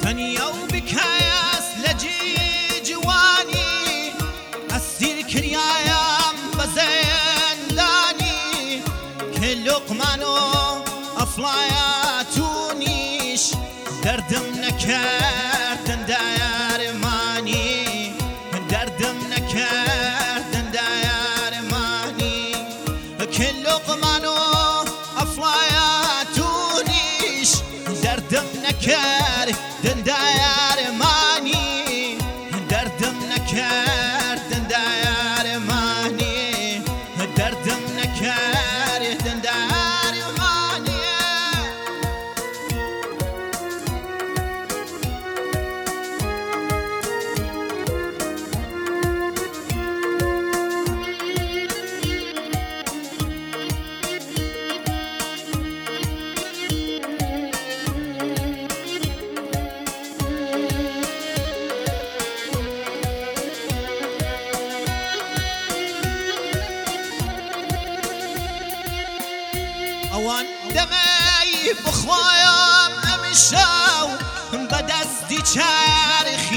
دنیا و بکایس لجی جوانی اسیر کریایم بزندانی که لقمان و افلایاتونیش دردم نکردن دایرمانی دردم نکردن دایرمانی که لقمان و افلایاتونیش دردم نکردن دایرمانی دردم نکردن دایرمانی دردم نکردن دایرمانی اوان دمی بخوایم امشو بدستی چرخ